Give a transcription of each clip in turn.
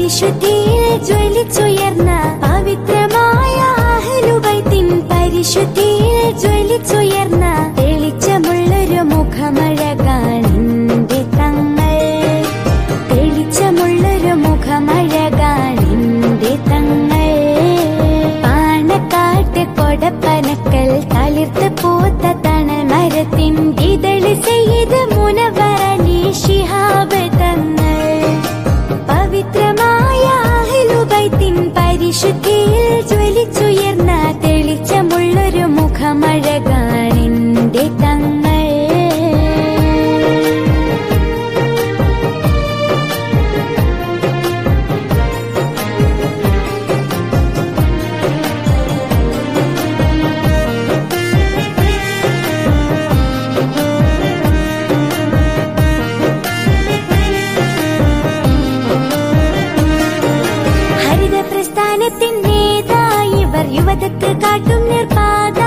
പരിശുദ്ധിയിൽ ജ്വലിച്ചുയർന്ന പവിത്രമായ അഹ്ലുബൈത്തിൻ പരിശുദ്ധിയിൽ ജ്വലിച്ചുയർന്ന തെളിച്ചമുള്ളൊരു മുഖമഴകാണിന്റെ തങ്ങൾ. തെളിച്ചമുള്ളൊരു മുഖമഴകാണിന്റെ തങ്ങൾ. പാണക്കാട്ട് കൊടപ്പനക്കൽ തളിർത്ത് പൂത്ത തണൽ മരത്തിൻ ഇതള് സയ്യിദ് മുനവ്വർ അലി ശിഹാബ് തങ്ങൾ. പവിത്രമായ അഹ്ലുബൈത്തിൻ പരിശുദ്ധിയിൽ ജ്വലിച്ചുയർന്ന തെളിച്ചമുള്ളൊരു മുഖമഴകാണിന്റെ തങ്ങൾ. യുവതക്ക് കാട്ടും നിർപാത.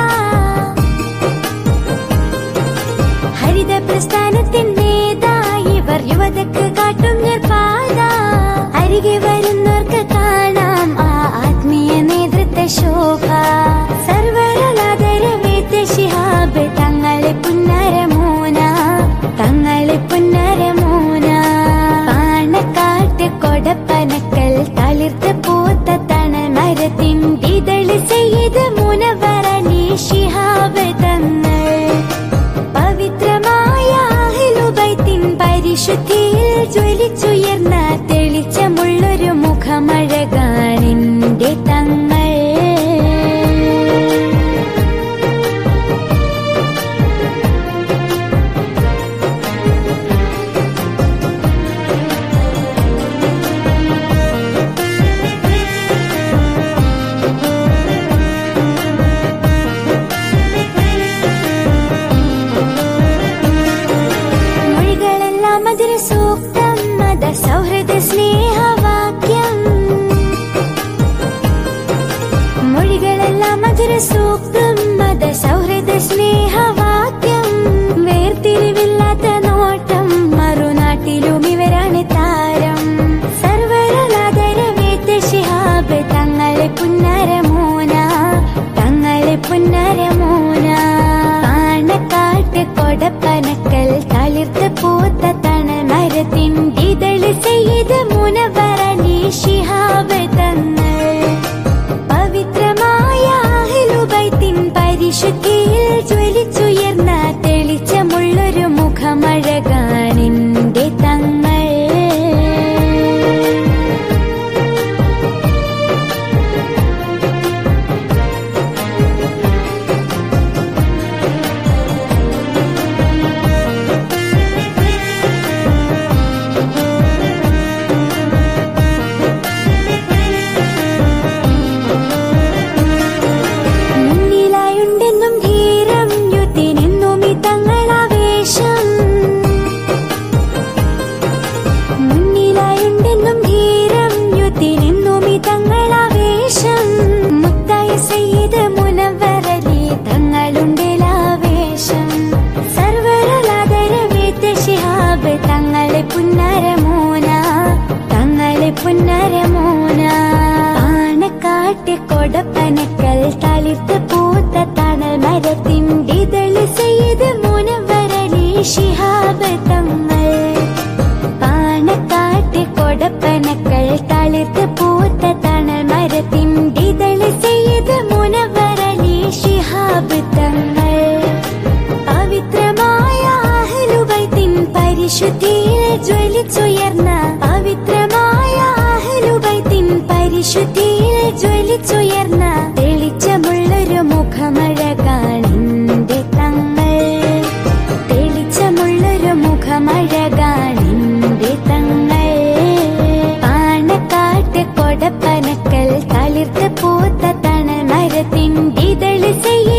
ഹരിത പ്രസ്ഥാനത്തിൻ നേതായിവർ യുവതക്ക് കാട്ടും നിർപാത. അരികെ വരുന്നവർക്ക് കാണാം ആ ആത്മീയ നേതൃത്വ ശോഭ. സർവ്വരാദരവേറ്റ ശിഹാബ് തങ്ങളെ പുന്നരമോന. തങ്ങളെ പുന്നരമോന. പാണക്കാട്ട് കൊടപ്പനക്കൽ തളിർത്ത് പൂത്ത തണൽ മരത്തിൻ ഇതള് സയ്യിദ് മുനവ്വർ അലി ശിഹാബ് തങ്ങൾ. പവിത്രമായ അഹ്ലുബൈത്തിൻ പരിശുദ്ധിയിൽ ജ്വലിച്ചുയർന്ന തെളിച്ചമുള്ളൊരു മുഖമഴകാണിന്റെ തങ്ങൾ. സൂക്തം മത സൗഹൃദ സ്നേഹവാക്യം. മൊഴികളെല്ലാം മധുര സൂക്തം മത സൗഹൃദ സ്നേഹവാക്യം. വേർതിരിവില്ലാത്ത നോട്ടം മറുനാട്ടിലും ഇവരാണ് താരം. സർവ്വരാദരവേറ്റ ശിഹാബ് തങ്ങളെ പുന്നരമോന. തങ്ങളെ പുന്നരമോന. പാണക്കാട്ട് കൊടപ്പനക്കൽ തളിർത്ത് പൂത്ത തണൽ മരത്തിൻ ഇതള് സയ്യിദ് മുനവ്വർ അലി ശിഹാബ് തങ്ങൾ. പവിത്രമായ അഹ്ലുബൈത്തിൻ പരിശുദ്ധിയിൽ ജ്വലിച്ചുയർന്ന തെളിച്ചമുള്ളൊരു മുഖമഴകാണിന്റെ തങ്ങൾ. പാണക്കാട്ട് കൊടപ്പനക്കൽ തളിർത്ത് പൂത്ത തണൽ മരത്തിൻ ഇതള് സയ്യിദ് മുനവ്വർ അലി ശിഹാബ് തങ്ങൾ. പാണക്കാട്ട് കൊടപ്പനക്കൽ തളിർത്ത് പൂത്ത തണൽ മരത്തിൻ ഇതള് സയ്യിദ് മുനവ്വർ അലി ശിഹാബ് തങ്ങൾ. പവിത്രമായ അഹ്ലുബൈത്തിൻ പരിശുദ്ധിയിൽ ജ്വലിച്ചുയർന്ന പവിത്രമായ അഹ്ലുബൈത്തിൻ പരിശുദ്ധിയിൽ ജ്വലിച്ചുയർന്ന തെളിച്ചമുള്ളൊരു മുഖമഴകാണിന്റെ തങ്ങൾ. തെളിച്ചമുള്ളൊരു മുഖമഴകാണിന്റെ തങ്ങൾ. പാണക്കാട്ട് കൊടപ്പനക്കൽ തളിർത്ത് പൂത്ത തണൽ മരത്തിൻ ഇതള്